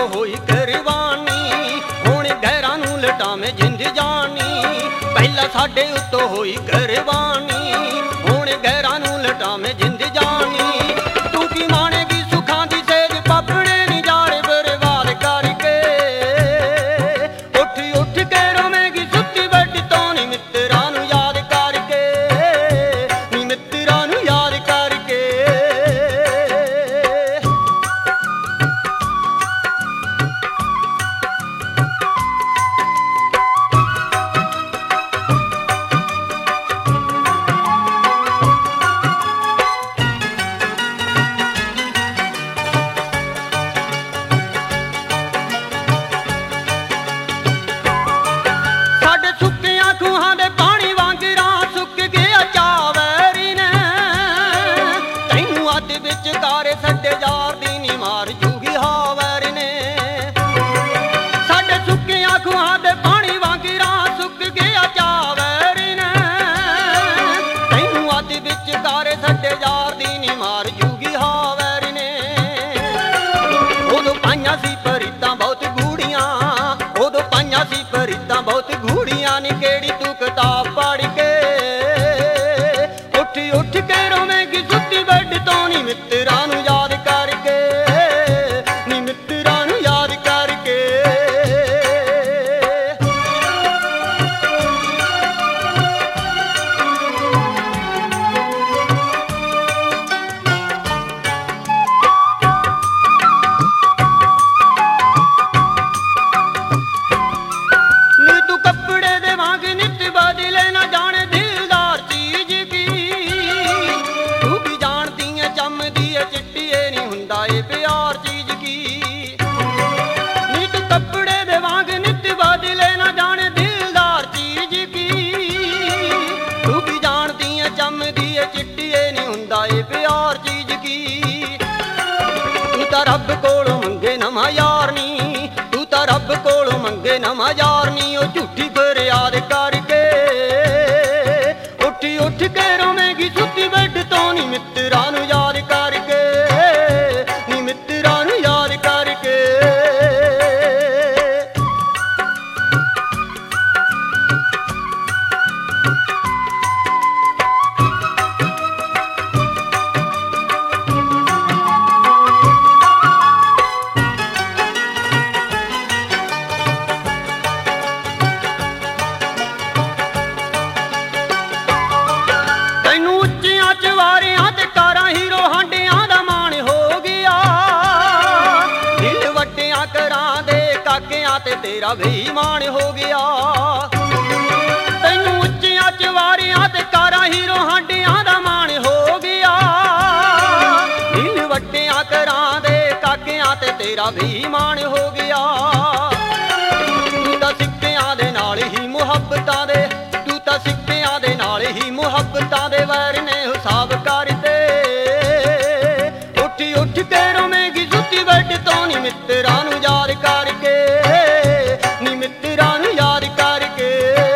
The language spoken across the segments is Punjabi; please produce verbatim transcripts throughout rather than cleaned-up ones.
ਉੱਤੋਂ ਹੋਈ ਕੁਰਬਾਨੀ, ਹੁਣ ਗੈਰਾਂ ਨੂੰ ਲਟਾਵੇਂ ਜਿੰਦ ਜਾਨੀ। ਪਹਿਲਾਂ ਸਾਡੇ ਉੱਤੋਂ ਹੋਈ ਕੁਰਬਾਨੀ, ਹੁਣ ਗੈਰਾਂ ਨੂੰ ਲਟਾਵੇਂ ਜਿੰਦ ਜਾਨੀ। ਤੂੰ ਕੀ ਮਾਣੇਗੀ ਸੁੱਖਾਂ ਦੀ ਸੇਜ ਪਾਪੜੇ ਨੀ ਜਾੜੇ ਬਰਬਾਦ ਕਰਕੇ। ਉੱਠ ਉੱਠ ਕੇ ਰੋਵੇਂਗੀ ਸੁੱਤੀ ਬੈਠੀ ਤੋਂ ਨੀ ਮਿੱਤਰਾਂ ਨੂੰ ਯਾਦ ਕਰਕੇ, ਨੀ ਮਿੱਤਰਾਂ ਨੂੰ ਯਾਦ ਕਰਕੇ। ਸਾਡੇ ਸੁੱਕੀਆਂ ਖੂਹਾਂ ਦੇ ਪਾਣੀ ਵਾਂਗਰਾਂ ਸੁੱਕ ਗਿਆ ਚਾਵੈਰੀ ਨੇ। ਤੈਨੂੰ ਅੱਧ ਵਿਚਕਾਰ ਸਾਡੇ ਯਾਰ ਦੀ ਨੀ ਮਾਰ ਜੂਗੀ ਹਾਵੈਰੀ ਨੇ। ਸਾਡੇ ਸੁੱਕੀਆਂ ਖੂਹਾਂ ਦੇ ਪਾਣੀ ਵਾਂਗਰਾਂ ਸੁੱਕ ਗਿਆ ਚਾਵੈਰੀ ਨੇ। ਤੈਨੂੰ ਅੱਧ ਵਿਚਕਾਰ ਸਾਡੇ ਯਾਰ ਦੀ ਨੀ ਮਾਰ ਜੂਗੀ ਹਾਵੈਰੀ ਨੇ। ਉਦੋਂ ਪਾਈਆਂ ਸੀ ਪਰੀਤਾਂ ਬਹੁਤ ਗੂੜੀਆਂ, ਉਦੋਂ ਪਾਈਆਂ ਸੀ ਪਰੀਤਾਂ ਬਹੁਤ ਗੂੜੀਆਂ ਨੀ। ਕਿਹੜੀ ਤੂੰ ਕਿਤਾਬ ਪੜ੍ਹ ਕੇ ਉੱਠ ਉੱਠ ਕੇ ਰੋਵੇਂਗੀ ਸੁੱਤੀ ਬੈਠ ਤੋਂ ਨੀ ਮਿੱਤਰਾਂ ਨੂੰ ਯਾਦ ਕਰਕੇ, ਨੀ ਮਿੱਤਰਾਂ ਨੂੰ ਯਾਦ ਕਰਕੇ। ਨੀ ਤੂੰ ਕੱਪੜੇ ਦੇ ਵਾਂਗ ਨਿੱਤ ਬਦਲੇ ਨਾ ਜਾਣੇ ਦਿਲਦਾਰ ਚੀਜ਼ ਕੀ। ਤੂੰ ਕੀ ਜਾਣਦੀ ਏ ਜੰਮਦੀ ਏ ਚਿੱਟੀ ਏ ਨੀ ਹੁੰਦਾ ਏ ਪਿਆਰ ਚੀਜ਼ ਕੀ। ਨੀ ਤੂੰ ਕੱਪੜੇ ਦੇ ਵਾਂਗ ਨਿੱਤ ਬਦਲੇ ਨਾ ਜਾਣੇ ਦਿਲਦਾਰ ਚੀਜ਼ ਕੀ। ਤੂੰ ਕੀ ਜਾਣਦੀ ਏ ਜੰਮਦੀ ਏ ਚਿੱਟੀ ਏ ਨੀ ਹੁੰਦਾ ਏ ਪਿਆਰ ਚੀਜ਼ ਕੀ। ਤੂੰ ਤਾਂ ਰੱਬ ਕੋਲੋਂ ਮੰਗੇ ਨਵਾਂ ਯਾਰ ਨੀ, ਤੂੰ ਤਾਂ ਰੱਬ ਕੋਲੋਂ ਮੰਗੇ ਨਵਾਂ ਯਾਰ ਨੀ। ਉਹ ਝੂਠੀ ਫਰਿਆਦ ਕਰਕੇ ਉੱਠ ਉੱਠ ਕੇ ਰੋਵੇਂਗੀ ਸੁੱਤੀ ਬੈਠ ਤੋਂ ਨੀ ਮਿੱਤਰਾਂ ਨੂੰ ਯਾਦ ਕਰਕੇ, ਨੀ ਮਿੱਤਰਾਂ ਨੂੰ ਯਾਦ ਕਰਕੇ। ਤੈਨੂੰ ਉੱਚੀਆਂ ਚਵਾਰਿਆਂ ਤੇ ਕਾਰਾਂ ਹੀਰੋ ਹਾਂਡਿਆਂ ਦਾ ਮਾਣ ਹੋ ਗਿਆ। ਦਿਲ ਵੱਡਿਆਂ ਘਰਾਂ ਦੇ ਕਾਕਿਆਂ ਤੇ ਤੇਰਾ ਬੇਈਮਾਨ ਹੋ ਗਿਆ। ਤੈਨੂੰ ਉੱਚੀਆਂ ਚਵਾਰਿਆਂ ਤੇ ਕਾਰਾਂ ਹੀਰੋ ਹਾਂਡਿਆਂ ਦਾ ਮਾਣ ਹੋ ਗਿਆ। ਦਿਲ ਵੱਡਿਆਂ ਘਰਾਂ ਦੇ ਕਾਕਿਆਂ ਤੇ ਤੇਰਾ ਬੇਈਮਾਨ ਹੋ ਗਿਆ। ਤੂੰ ਤਾਂ ਸਿੱਕਿਆਂ ਦੇ ਨਾਲ ਹੀ ਮੁਹੱਬਤਾਂ ਦੇ, ਤੂੰ ਤਾਂ ਸਿੱਕਿਆਂ ਦੇ ਨਾਲ ਹੀ ਮੁਹੱਬਤਾਂ ਦੇ ਵੈਰ ਨੇ ਹਿਸਾਬ ਕਰਦੇ। ਉੱਠ ਉੱਠ ਕੇ ਰੋਵੇਂਗੀ ਸੁੱਤੀ ਬੈਠ ਤੋਂ ਨੀ ਮਿੱਤਰਾਂ ਨੂੰ ਯਾਦ ਕਰਕੇ, ਨੀ ਮਿੱਤਰਾਂ ਨੂੰ ਯਾਦ ਕਰਕੇ।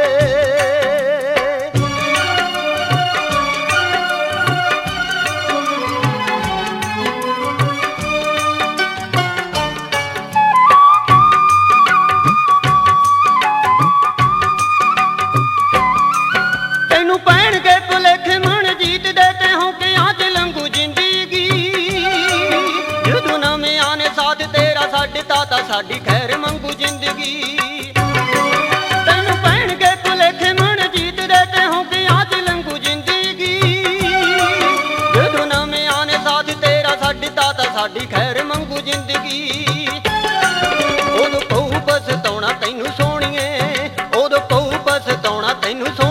ਤੈਨੂੰ ਪੈਣਗੇ ਭੁਲੇਖੇ ਮਨ ਜੀਤ ਦੇ ਤੇ ਹੌਕਿਆਂ ਚ ਲੰਘੂ ਜ਼ਿੰਦਗੀ। ਜਦੋਂ ਨਵਿਆਂ ਨੇ ਸਾਥ ਤੇਰਾ ਛੱਡਤਾ ਤਾਂ ਸਾਡੀ ਖੈਰ ਮੰਗੂ ਜ਼ਿੰਦਗੀ। ਤੈਨੂੰ ਪੈਣਗੇ ਭੁਲੇਖੇ ਮਨ ਜੀਤ ਦੇ ਤੇ ਹੌਕਿਆਂ ਚ ਲੰਘੂ ਜ਼ਿੰਦਗੀ। ਜਦੋਂ ਨਵਿਆਂ ਨੇ ਸਾਥ ਤੇਰਾ ਛੱਡਤਾ ਤਾਂ ਸਾਡੀ ਖੈਰ ਮੰਗੂ ਜ਼ਿੰਦਗੀ। ਉਦੋਂ ਪਊ ਪਛਤਾਉਣਾ ਤੈਨੂੰ ਸੋਹਣੀਏ, ਉਦੋਂ ਪਊ ਪਛਤਾਉਣਾ ਤੈਨੂੰ ਸੋਹਣੀਏ।